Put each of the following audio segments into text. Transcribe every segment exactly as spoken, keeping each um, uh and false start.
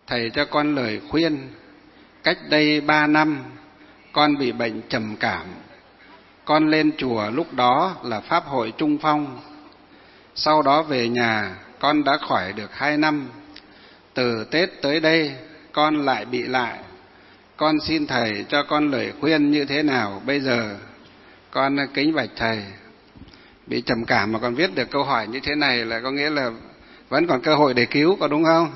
thầy cho con lời khuyên. Cách đây ba năm, con bị bệnh trầm cảm. Con lên chùa lúc đó là Pháp hội Trung Phong. Sau đó về nhà, con đã khỏi được hai năm. Từ Tết tới đây, con lại bị lại. Con xin thầy cho con lời khuyên như thế nào bây giờ? Con kính bạch thầy. Bị trầm cảm mà còn viết được câu hỏi như thế này là có nghĩa là vẫn còn cơ hội để cứu, có đúng không?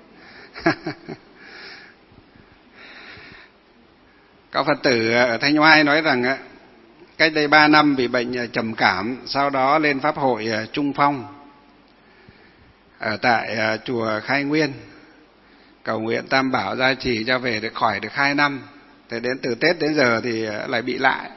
Có Phật tử ở Thanh Oai nói rằng cách đây ba năm bị bệnh trầm cảm, sau đó lên Pháp hội Trung Phong ở tại chùa Khai Nguyên, cầu nguyện Tam Bảo gia trì cho về được khỏi được hai năm. Thế đến từ Tết đến giờ thì lại bị lại.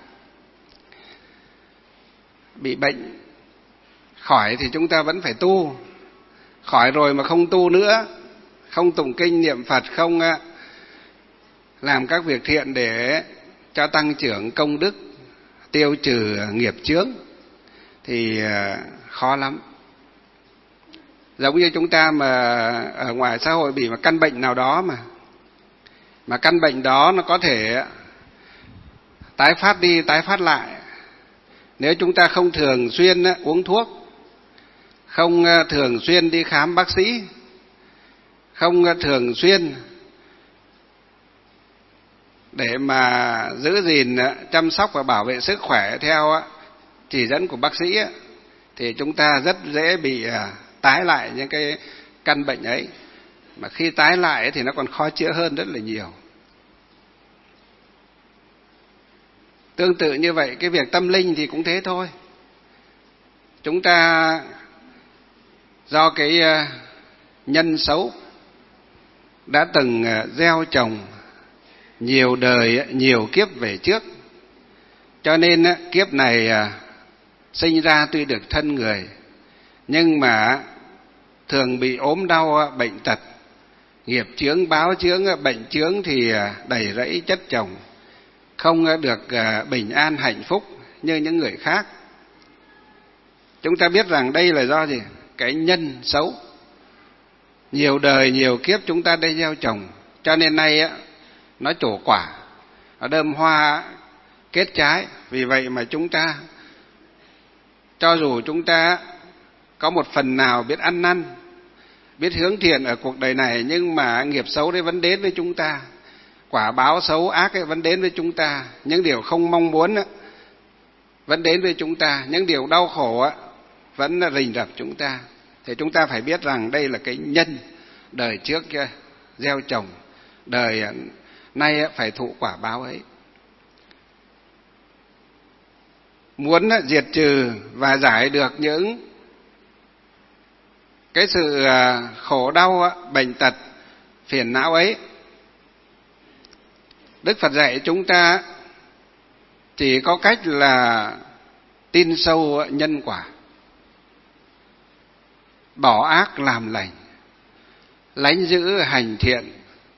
Bị bệnh khỏi thì chúng ta vẫn phải tu. Khỏi rồi mà không tu nữa, không tụng kinh niệm Phật, không làm các việc thiện để cho tăng trưởng công đức, tiêu trừ nghiệp chướng thì khó lắm. Giống như chúng ta mà ở ngoài xã hội bị một căn bệnh nào đó mà mà căn bệnh đó nó có thể tái phát đi tái phát lại. Nếu chúng ta không thường xuyên uống thuốc, không thường xuyên đi khám bác sĩ, không thường xuyên để mà giữ gìn chăm sóc và bảo vệ sức khỏe theo chỉ dẫn của bác sĩ thì chúng ta rất dễ bị tái lại những cái căn bệnh ấy. Mà khi tái lại thì nó còn khó chữa hơn rất là nhiều. Tương tự như vậy, cái việc tâm linh thì cũng thế thôi. Chúng ta do cái nhân xấu đã từng gieo trồng nhiều đời, nhiều kiếp về trước, cho nên kiếp này sinh ra tuy được thân người, nhưng mà thường bị ốm đau bệnh tật, nghiệp chướng báo chướng bệnh chướng thì đầy rẫy chất chồng, không được bình an hạnh phúc như những người khác. Chúng ta biết rằng đây là do gì? Cái nhân xấu. Nhiều đời nhiều kiếp chúng ta đây gieo trồng, cho nên nay nó trổ quả, nó đơm hoa kết trái. Vì vậy mà chúng ta, cho dù chúng ta có một phần nào biết ăn năn, biết hướng thiện ở cuộc đời này, nhưng mà nghiệp xấu đấy vẫn đến với chúng ta, quả báo xấu ác ấy vẫn đến với chúng ta, những điều không mong muốn ấy vẫn đến với chúng ta, những điều đau khổ ấy vẫn rình rập chúng ta. Thì chúng ta phải biết rằng đây là cái nhân đời trước gieo trồng, đời nay phải thụ quả báo ấy. Muốn diệt trừ và giải được những cái sự khổ đau, bệnh tật, phiền não ấy, Đức Phật dạy chúng ta chỉ có cách là tin sâu nhân quả, bỏ ác làm lành, lánh giữ hành thiện,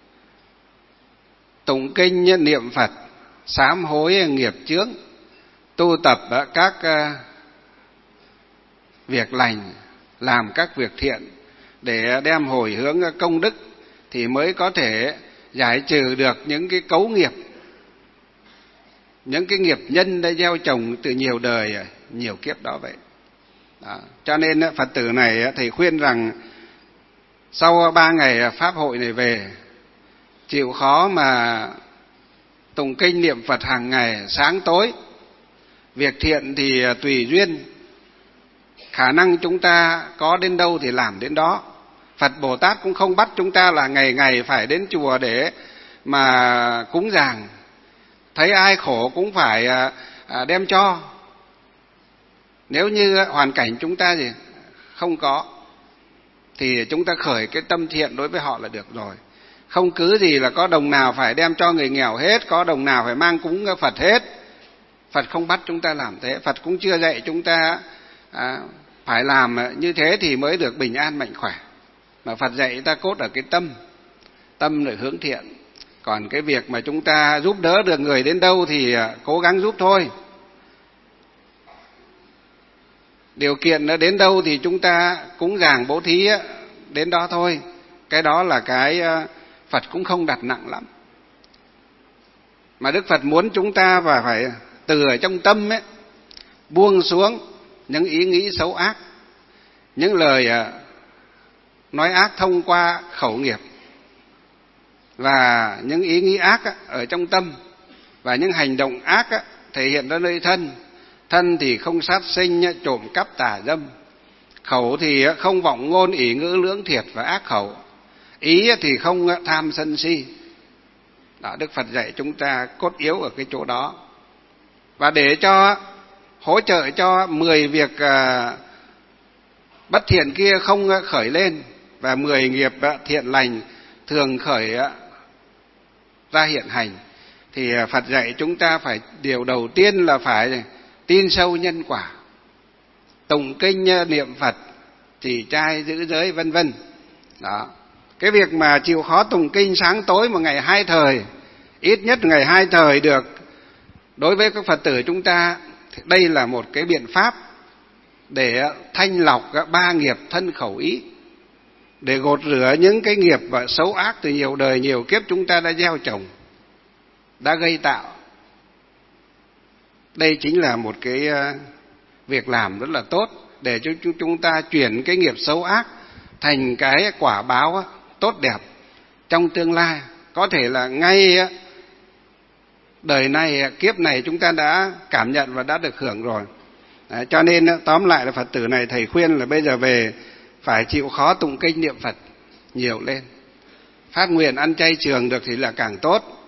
tụng kinh niệm Phật, sám hối nghiệp chướng, tu tập các việc lành, làm các việc thiện để đem hồi hướng công đức, thì mới có thể giải trừ được những cái cấu nghiệp, những cái nghiệp nhân đã gieo trồng từ nhiều đời, nhiều kiếp đó vậy. Đó. Cho nên Phật tử này thầy khuyên rằng sau ba ngày pháp hội này về, chịu khó mà tụng kinh niệm Phật hàng ngày sáng tối. Việc thiện thì tùy duyên, khả năng chúng ta có đến đâu thì làm đến đó. Phật Bồ Tát cũng không bắt chúng ta là ngày ngày phải đến chùa để mà cúng dường, thấy ai khổ cũng phải đem cho. Nếu như hoàn cảnh chúng ta gì không có thì chúng ta khởi cái tâm thiện đối với họ là được rồi. Không cứ gì là có đồng nào phải đem cho người nghèo hết, có đồng nào phải mang cúng Phật hết. Phật không bắt chúng ta làm thế, Phật cũng chưa dạy chúng ta à, phải làm như thế thì mới được bình an mạnh khỏe. Mà Phật dạy ta cốt ở cái tâm, tâm để hướng thiện. Còn cái việc mà chúng ta giúp đỡ được người đến đâu thì cố gắng giúp thôi. Điều kiện nó đến đâu thì chúng ta cúng dường bố thí đến đó thôi. Cái đó là cái Phật cũng không đặt nặng lắm. Mà Đức Phật muốn chúng ta và phải từ ở trong tâm ấy, buông xuống những ý nghĩ xấu ác, những lời nói ác thông qua khẩu nghiệp, và những ý nghĩ ác ở trong tâm, và những hành động ác thể hiện ra nơi thân. Thân thì không sát sinh, trộm cắp, tà dâm. Khẩu thì không vọng ngôn, ỷ ngữ, lưỡng thiệt và ác khẩu. Ý thì không tham sân si. Đó, Đức Phật dạy chúng ta cốt yếu ở cái chỗ đó. Và để cho hỗ trợ cho mười việc uh, bất thiện kia không khởi lên, và mười nghiệp uh, thiện lành thường khởi uh, ra hiện hành, thì uh, Phật dạy chúng ta phải, điều đầu tiên là phải tin sâu nhân quả, tụng kinh, uh, niệm Phật, trì trai, giữ giới, vân vân. Đó. Cái việc mà chịu khó tụng kinh sáng tối một ngày hai thời, ít nhất ngày hai thời được, đối với các Phật tử chúng ta, đây là một cái biện pháp để thanh lọc ba nghiệp thân khẩu ý, để gột rửa những cái nghiệp và xấu ác từ nhiều đời nhiều kiếp chúng ta đã gieo trồng, đã gây tạo. Đây chính là một cái việc làm rất là tốt để cho chúng ta chuyển cái nghiệp xấu ác thành cái quả báo tốt đẹp trong tương lai. Có thể là ngay đời này, kiếp này chúng ta đã cảm nhận và đã được hưởng rồi. Đấy, cho nên tóm lại là Phật tử này thầy khuyên là bây giờ về phải chịu khó tụng kinh niệm Phật nhiều lên. Phát nguyện ăn chay trường được thì là càng tốt.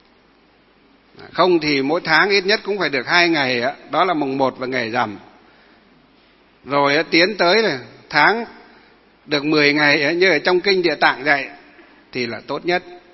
Không thì mỗi tháng ít nhất cũng phải được hai ngày, đó là mùng một và ngày rằm. Rồi tiến tới là tháng được mười ngày như ở trong kinh Địa Tạng dạy thì là tốt nhất.